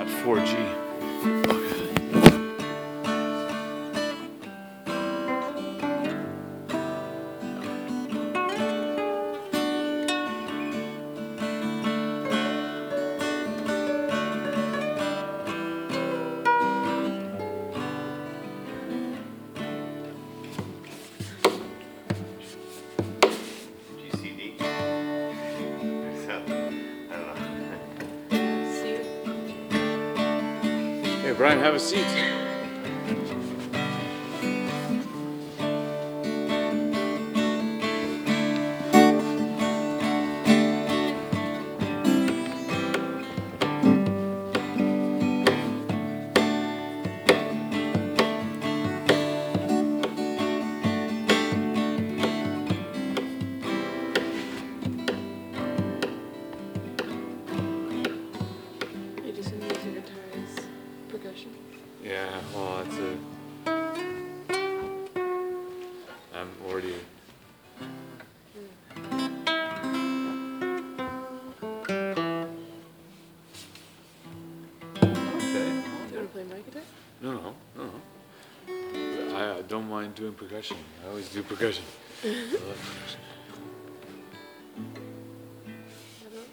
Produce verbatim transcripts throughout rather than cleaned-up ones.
at four G. Hey, Brian, have a seat. You just gonna use your guitar as percussion? Yeah, well, it's a. I'm already. Okay. Do you want to play my guitar? No, no, no, no. I uh, don't mind doing percussion. I always do percussion. I love percussion. I don't.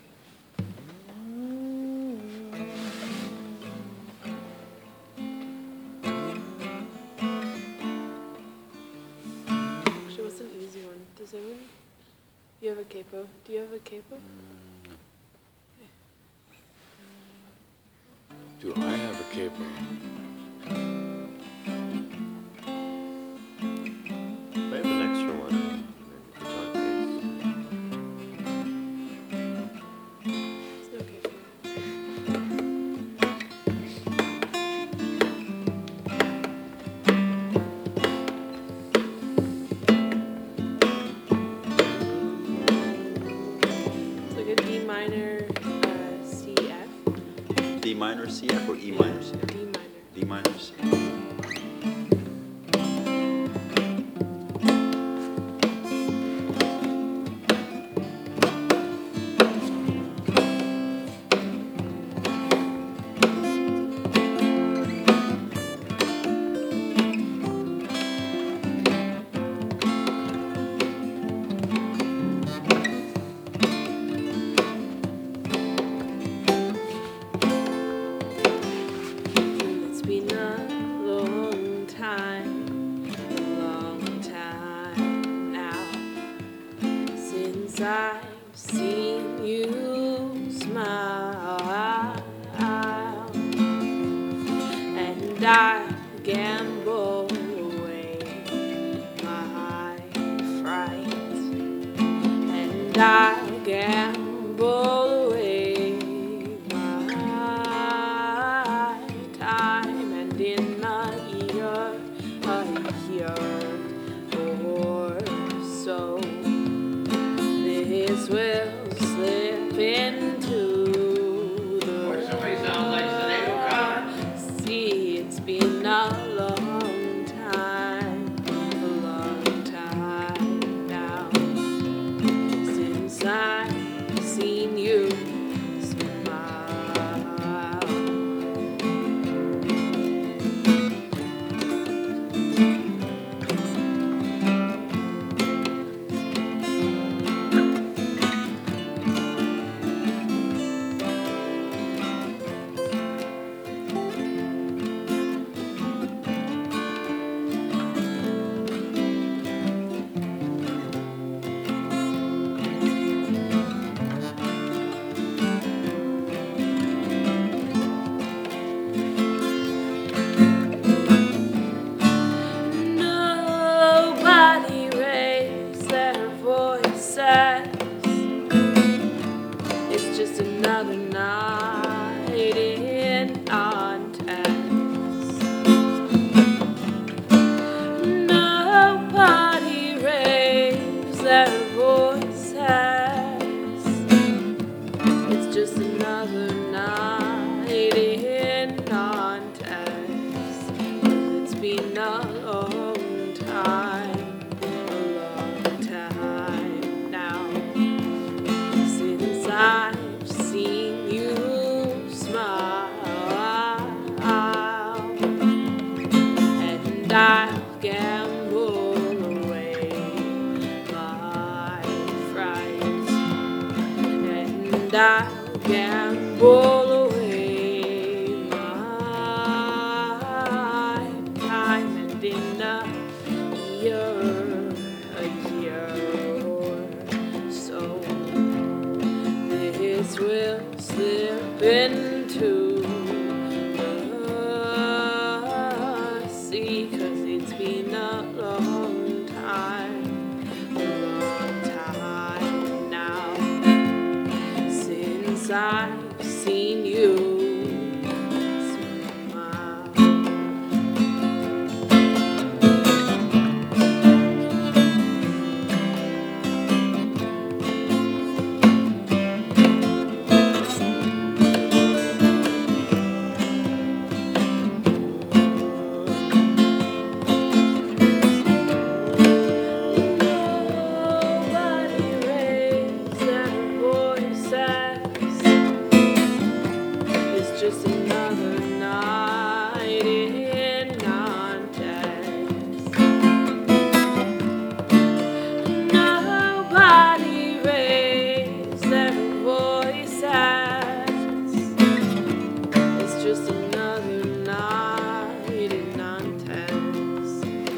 Actually, what's an easy one? Does anyone? You have a capo? Do you have a capo? Do I have a capo? I have an extra one. It's no capo. It's like a D minor, uh, C F. D minor C F or E minor C F? D minor. D minor C F. It's been a long time, a long time now since I've seen you smile, and I gamble away my fright, and I gamble away my time, and in a year, a year or so, this will slip into the Somebody sounds like Sinead O'Connor. sea. It's been a long time, a long time now since I've seen you smile. I gamble away my time and in a year, a year or so, this will slip into the sea, 'cause it's been a long time, a long time now since I've seen you smile. Nobody raised their voices. It's just another night in Nantes. Nobody raised their voices. It's just another night in Nantes.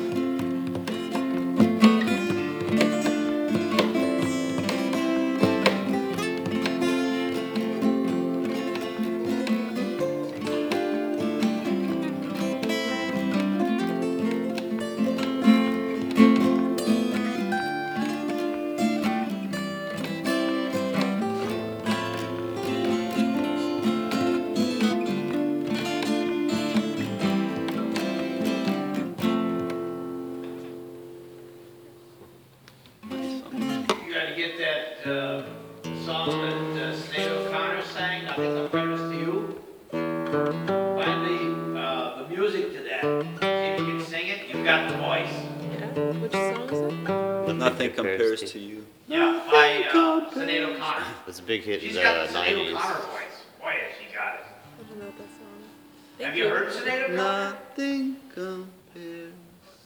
You gotta get that, uh, song that uh, Sinead O'Connor sang, Nothing's Unfairness to You. Find the, uh, the music to that. See if you can sing it, you've got the voice. Yeah, which song is that? Nothing compares to you. Yeah, by, uh, Sinead O'Connor. It's a big hit She's in got the the Sinead nineties. O'Connor voice. Boy, has she got it. I don't know that song. Thank Have you heard Sinead O'Connor? Nothing compares.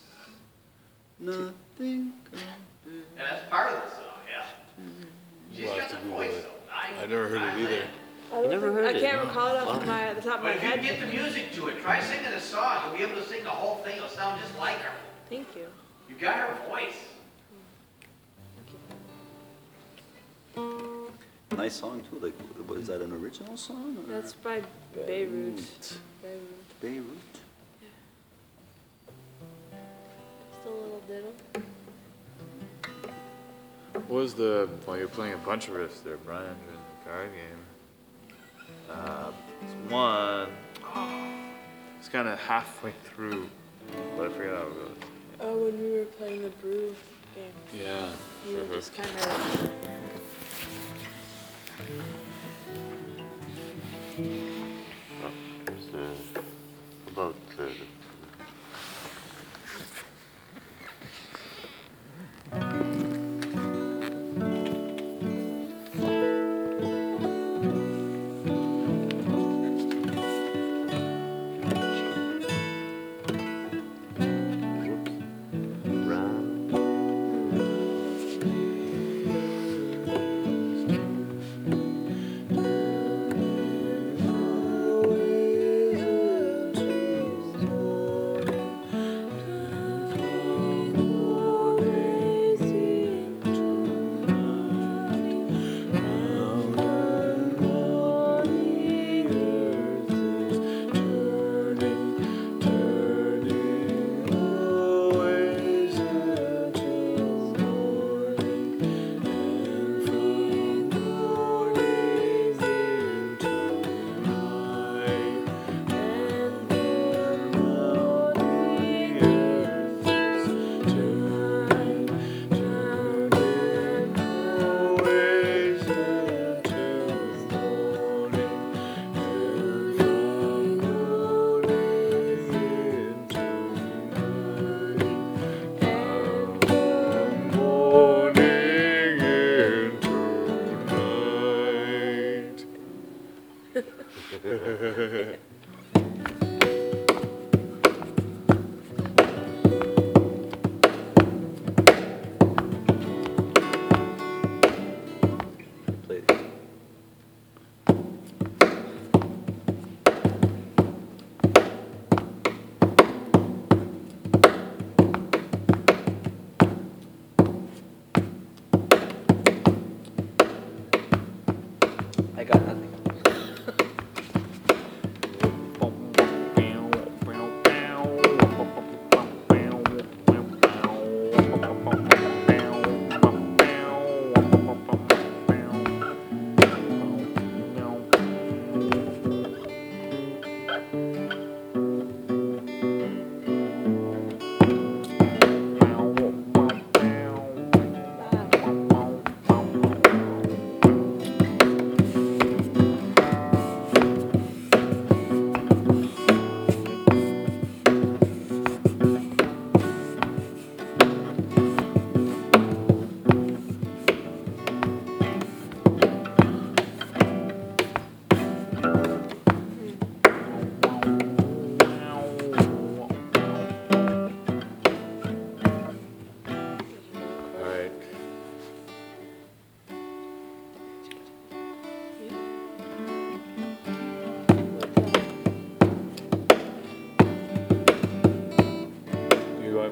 Nothing compares. Yeah, that's part of the song, yeah. She's We'll have got to the Google voice it. though. I never heard it either. I don't never think- heard I it? can't recall it off Wow. of my, the top of my But if you head. get the music to it, try singing a song, you'll be able to sing the whole thing, it'll sound just like her. Thank you. You got her voice. Nice song too. Like, was that an original song? Or? That's by Beirut. Beirut. Beirut. Just a little diddle. What was the, well, you're playing a bunch of riffs there, Brian, during the card game. Uh, it's one, it's kind of halfway through, but I forget how it goes. Oh, when we were playing the brew game, Yeah. you were just kind of. About uh, round.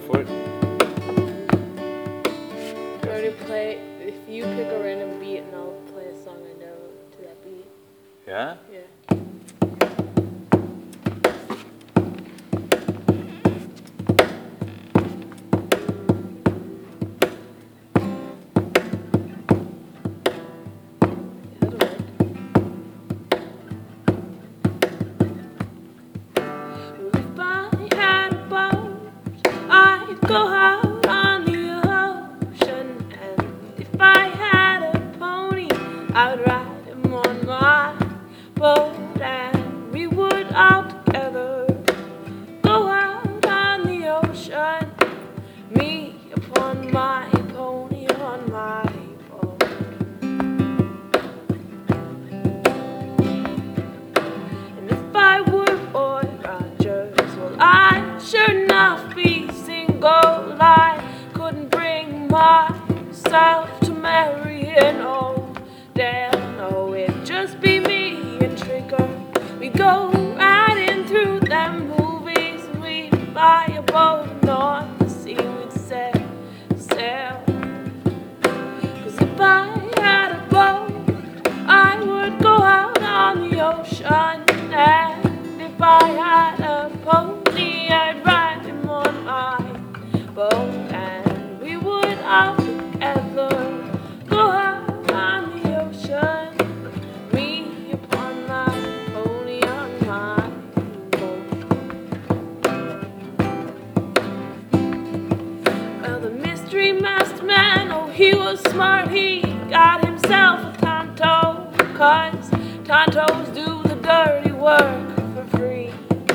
for it. You already play. If you pick a random beat and I'll play a song I know to that beat. Yeah? Yeah. That'll work. Well, if I had a boat, I'd go out on the ocean. And if I had a pony, I'd ride him on my boat. And we would all together go out on the ocean. Me upon my pony on my boat. And if I were Boy Rogers, well, I'd sure enough be single. I couldn't bring myself to marry an old Dan. No, it'd just be me and Trigger. We go riding through them movies, and we'd buy a boat and on the sea we'd sail, sail. 'Cause if I had a boat, I would go out on the ocean. And if I had a pony, I'd ride him on my boat. And we would all together go out on the ocean. Me upon my pony on my boat. Well, the mystery masked man, oh, he was smart. He got himself a Tonto, 'cause Tontos do the dirty work for free.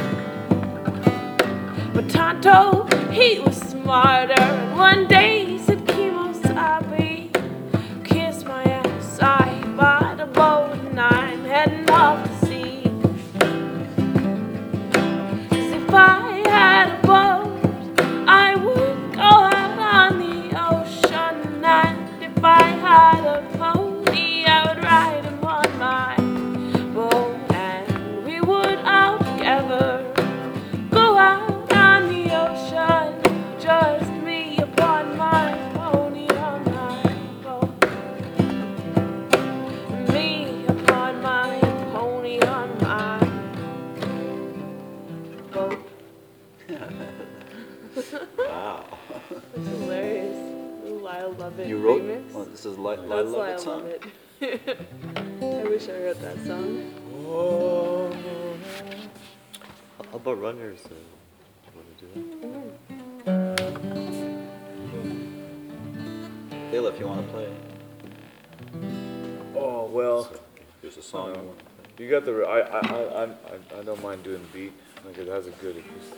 But Tonto, he was smarter, and one day he said, Kimosabi, kiss my ass, I bought a boat and I'm heading off to sea. 'Cause if I had a boat, I would go out on the ocean. And if I had a pony, I would ride him on my boat. And we would all together go out on the ocean. Just me upon my pony on my boat. Me upon my pony on my boat. Wow. That's hilarious. Lyle Lovett You wrote? remix. Oh, this is Li- Lyle That's Lyle Lovett's song? Lovett. I wish I wrote that song. How about runners? Uh, wanna do that? Dale, if you want to play. Oh, well, Here's a song you Um, want to play. you got the, I, I, I, I, I don't mind doing the beat. Like, it has a good acoustic.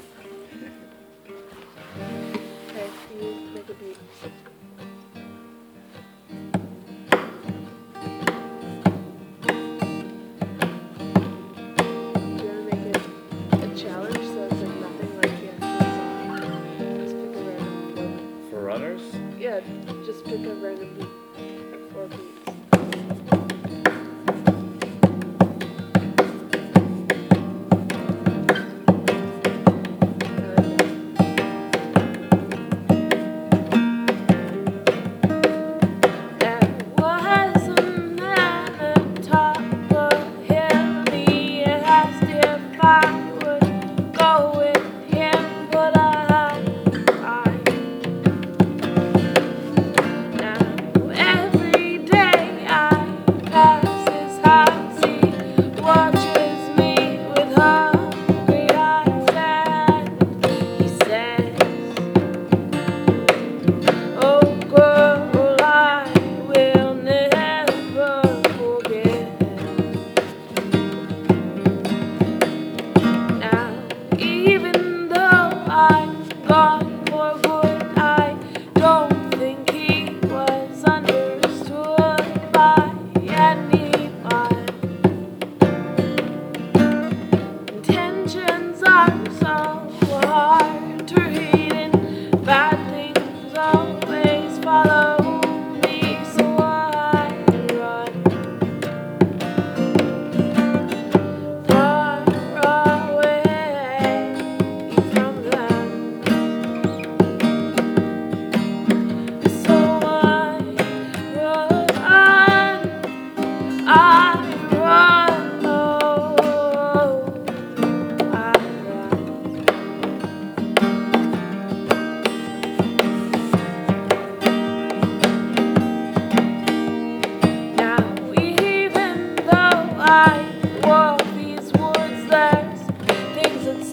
Okay, you make a beat. Do you want to make it a challenge so it's like nothing like the actual song? Just pick a random float. For runners? Yeah, just pick a random beat. Four beats. I like that. There was a man atop a hill. He asked if I would go with him, but I, I. Now every day I pass his house, he watches me with hungry eyes, and he says, "Oh girl, I will never forget."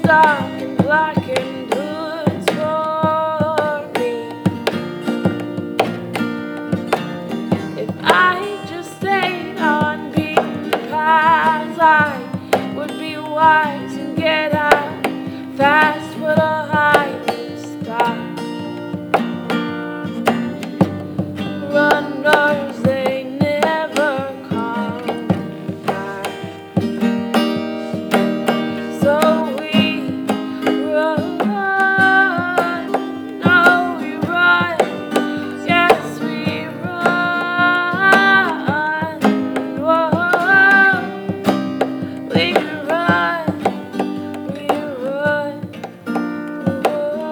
dark and blackened hoods for me. If I just stayed on beaten paths, I would be wise and get out fast for the higher stop. Runners, they never come back. So we run, no, we run, yes, we run. Whoa, we run, we run. Whoa.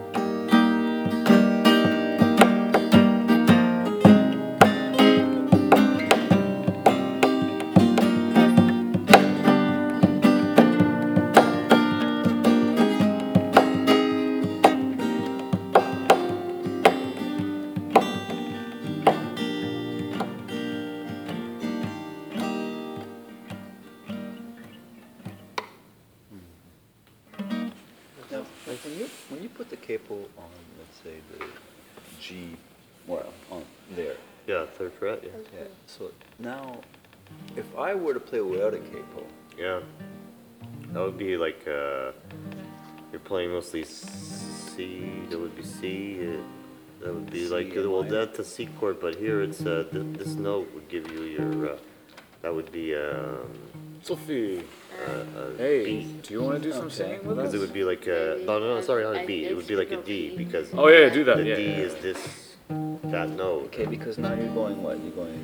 Now, when you, when you put the capo on, let's say, the G, well, on there, Yeah, third fret, yeah. yeah, so now, if I were to play without a capo, Yeah. That would be like, uh, you're playing mostly C, that would be C, uh, that would be C like, and well, minor. that's a C chord, but here it's, uh, th- this note would give you your, uh, that would be, um, Sophie, a, a hey, B. do you want to do some Okay. singing with Because us? it would be like a, no, no, no, sorry, not a B, it would be like a D, because Oh yeah, do that. the Yeah. D yeah. is this, that note. okay, because now you're going what? You're going,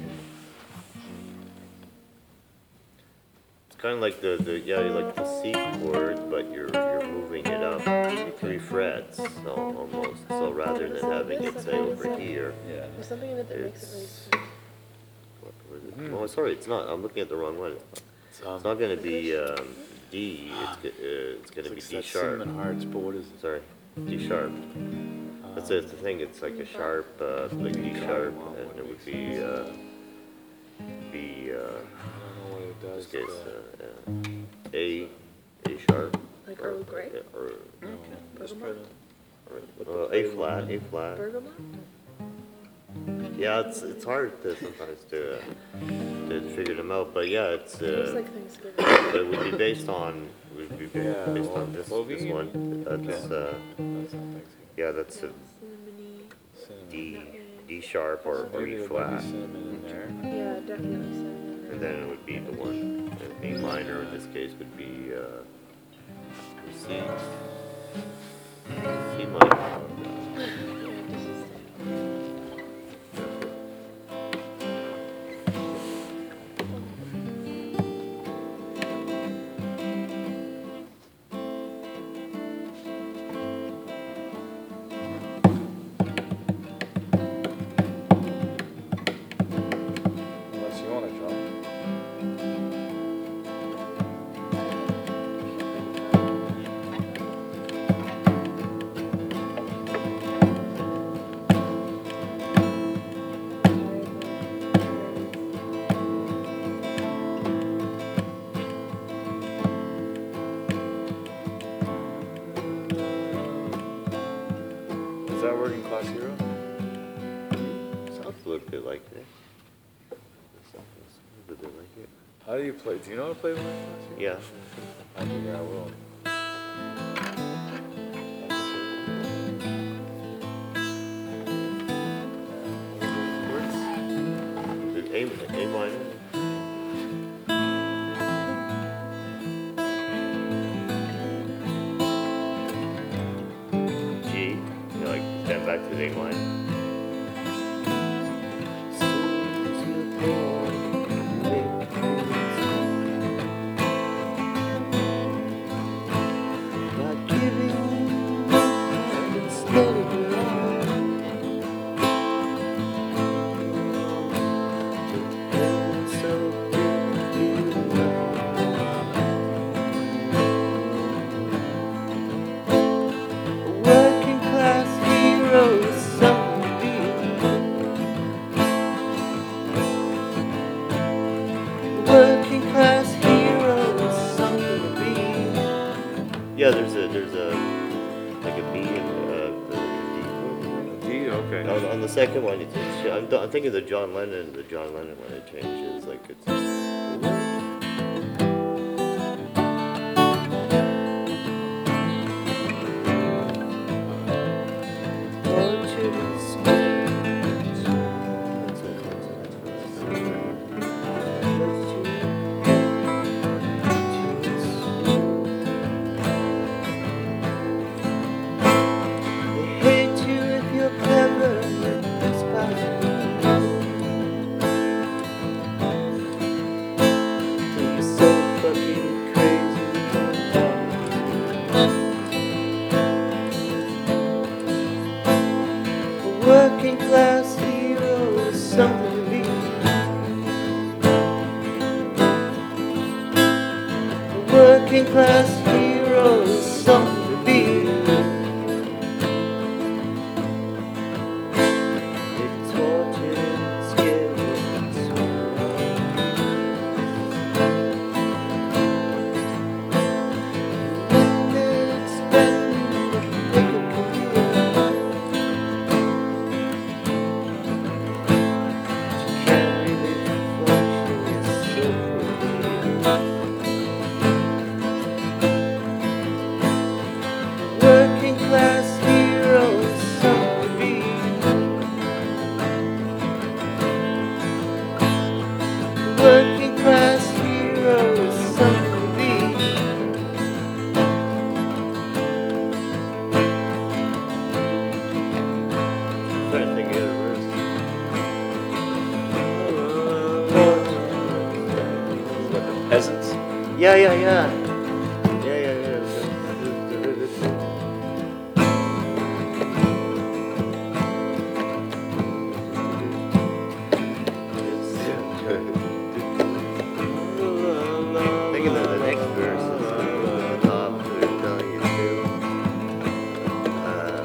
It's kind of like the, the, yeah, like the C chord, but you're, you're moving it up three frets, so, almost, so rather than having it say over here, yeah. There's something in it that makes it really It's- sweet. what was it? Oh, sorry, it's not, I'm looking at the wrong one. It's, um, It's not gonna be, um, D, it's, go- uh, it's gonna be it's D like that sharp. cinnamon hearts, but what is it? Sorry, D sharp. That's it, the thing, it's like a sharp, uh, like D sharp, and it would be, uh, be, uh, I don't know what it in does. this case, uh, uh, uh, A, A sharp. Like or- Earl Grey? Or, Just try to, or, uh, A flat, A flat. Bergamot? Yeah, it's, it's hard to sometimes to, uh, to figure them out, but yeah, it's, It's uh, like Thanksgiving. but it would be based on, would be ba- Yeah, based well, on this, this Clovine? one. That's, uh, That's not Thanksgiving. yeah, that's a Cinnamony. Cinnamon. D, D sharp or, or Maybe E there might flat. be cinnamon in there. Yeah, definitely cinnamon. And then it would be the one, and B minor in this case would be, uh, C. C minor. Yeah, this is Unless you want to drum. Does that work in Class Hero? Sounds a little bit like it. Sounds a little bit like it. How do you play? Do you know how to play with Class Hero? Yeah. I think I will. A, A minor. G, you know, like step back to the A minor. Working class heroes, some Yeah, there's a there's a like a B and uh, the D chord. D, okay. On, on the second one, it's, it's I'm, I'm thinking the John Lennon, the John Lennon one. It changes like it's. Working class hero is something to be. A working class hero is something to be. Maybe tortured, scared, and sweet. Expecting to make a career. Working class heroes, some to be. Working class heroes, some to be. Trying to think of the What, the peasants? verse. Yeah, yeah, yeah. Yeah, yeah, yeah. Thinking that the next verse is the top they're telling you to. Uh,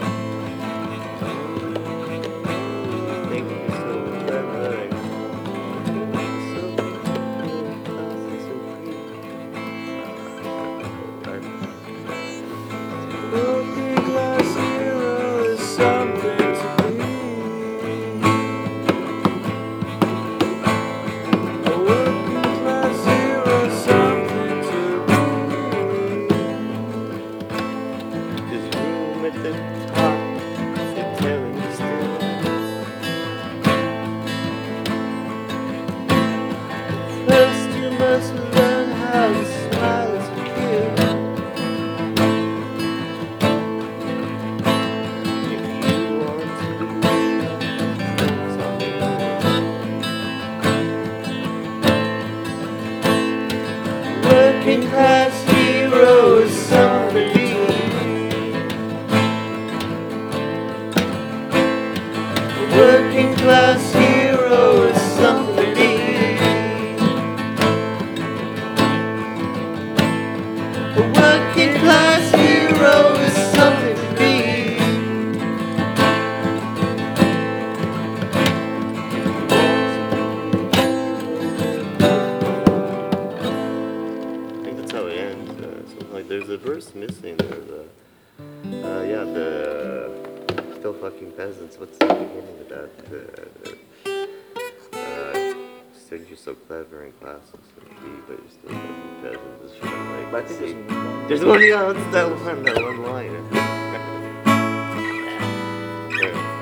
think you're so clever and so Working class hero is something to be. A working class hero is something to be. There's room at the top for telling the story. First you must learn how to smile as a kid. If you want to be real, something Working class hero is something to be. A working class hero is something to be. A working class hero is something to be. I think that's how it ends. Uh, something like there's a verse missing. There's a uh, yeah, the still fucking peasants. What's the beginning of that? Uh, uh, said you're so clever in classes and B, but you're still fucking peasants. It's sort of like, But I think see, there's there's one. Yeah, what's that one? That one line. Yeah.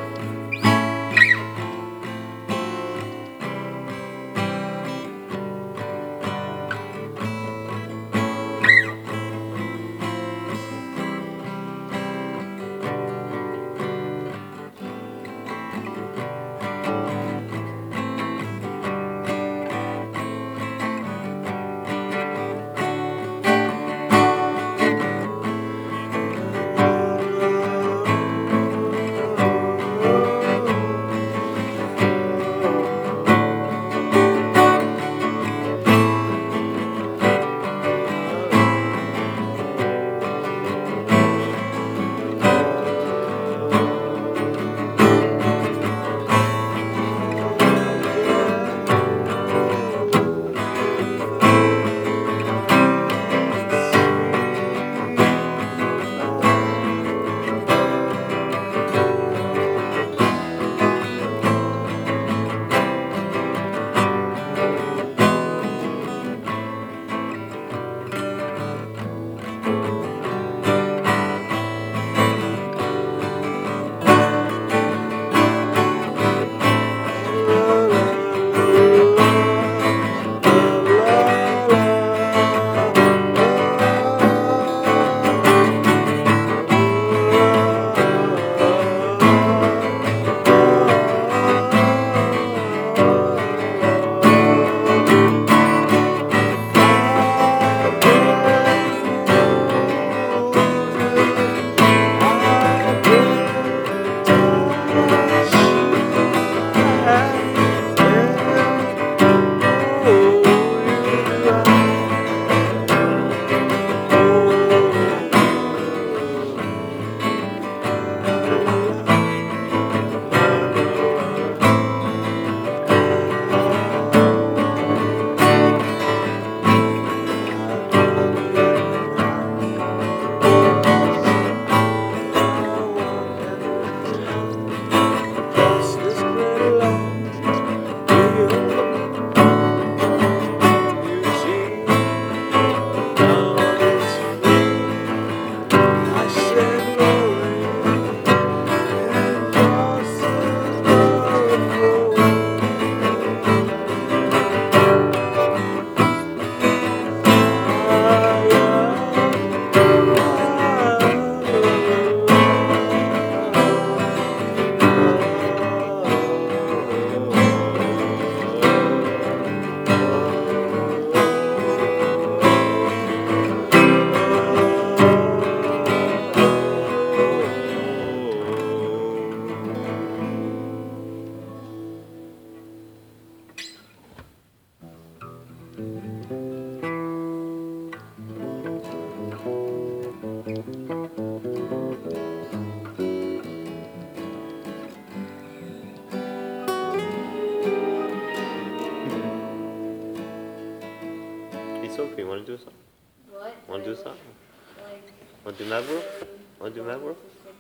Hey Sophie, wanna do a song? What? Wanna do a song? Like, Wanna do Mad World? Wanna do Mad World?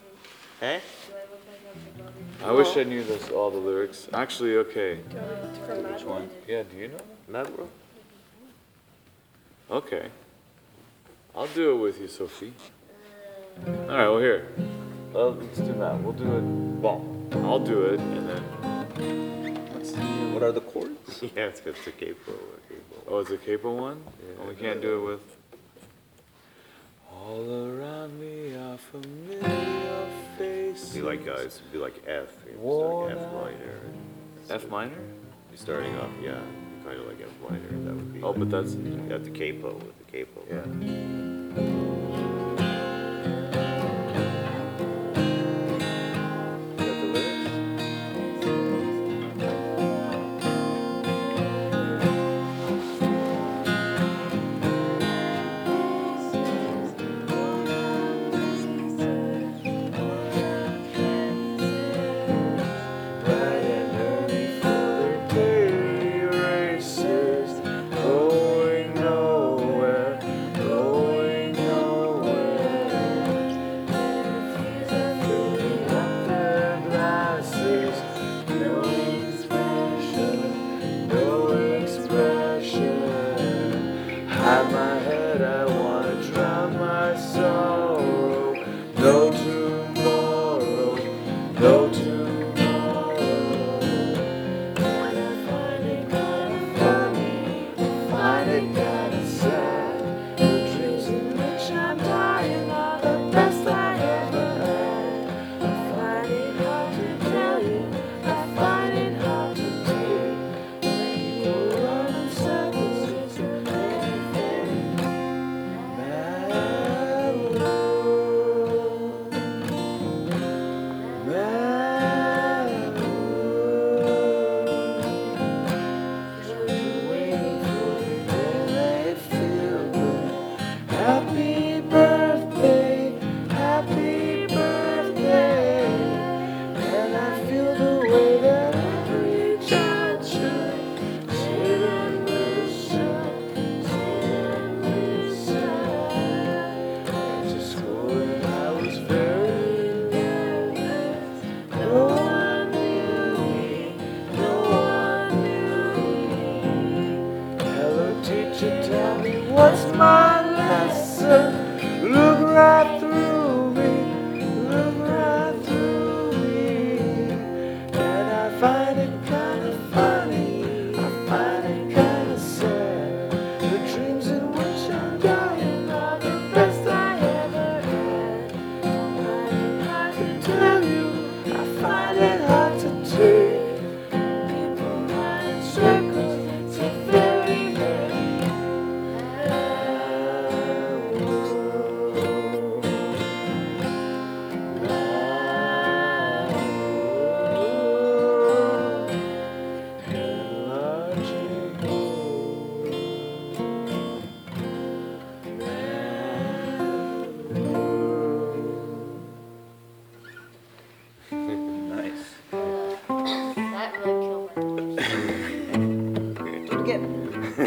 Eh? do I look like I'm the I wish I knew this, all the lyrics. Actually, okay. Which one? Yeah, do you know? Mad World? Okay. I'll do it with you, Sophie. All right, well, here. Well, let's do that. We'll do it. Well, I'll do it, and then. Let's see. What are the chords? Yeah, it's it's a capo. a capo. Oh, it's a capo one? Yeah. Oh, we can't do it with. All around me are familiar faces. Be like uh, it's be like F. It's Worn like F out. minor. F minor? You're starting off, yeah, kind of like F minor. That would be. Oh, but that's. yeah, the capo with the capo. Yeah. You got the lyrics? Bright and early for the daily races, going nowhere, going nowhere. Filling up their glasses, no expression, no expression. Hide my head, I wanna drown my sorrow. No tomorrow, no tomorrow. Find it kinda funny, find it kinda sad. The dreams in which I'm dying are the best I ever had. I find it hard to tell you, I find it hard to do. People run in circles, it's anything. Mad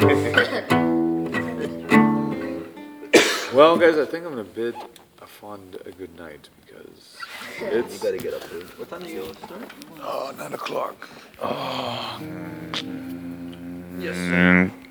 Well, guys, I think I'm gonna bid a fond a good night because You it's gotta get up there. What time do you start? oh nine o'clock. Oh. Yes, sir.